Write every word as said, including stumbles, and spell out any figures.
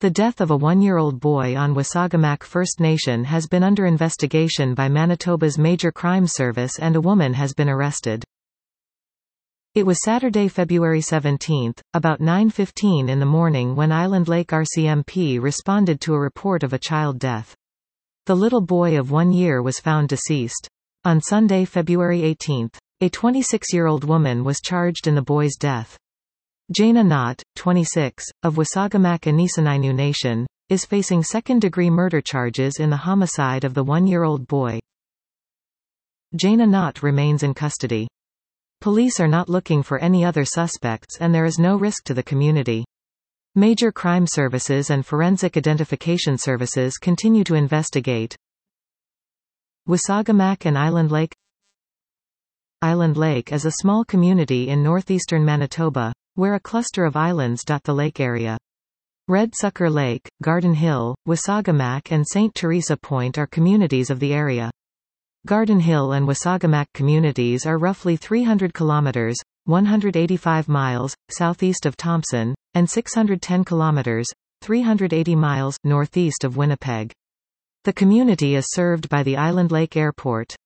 The death of a one-year-old boy on Wasagamak First Nation has been under investigation by Manitoba's Major Crime Service and a woman has been arrested. It was Saturday, February seventeenth, about nine fifteen in the morning when Island Lake R C M P responded to a report of a child death. The little boy of one year was found deceased. On Sunday, February eighteenth, a twenty-six-year-old woman was charged in the boy's death. Jana Knott, twenty-six, of Wasagamak Anisinainu Nation, is facing second-degree murder charges in the homicide of the one-year-old boy. Jana Knott remains in custody. Police are not looking for any other suspects and there is no risk to the community. Major crime services and forensic identification services continue to investigate. Wasagamak and Island Lake. Island Lake is a small community in northeastern Manitoba, where a cluster of islands dot the lake area. Red Sucker Lake, Garden Hill, Wasagamak and Saint Teresa Point are communities of the area. Garden Hill and Wasagamak communities are roughly three hundred kilometers, one hundred eighty-five miles, southeast of Thompson, and six hundred ten kilometers, three hundred eighty miles, northeast of Winnipeg. The community is served by the Island Lake Airport.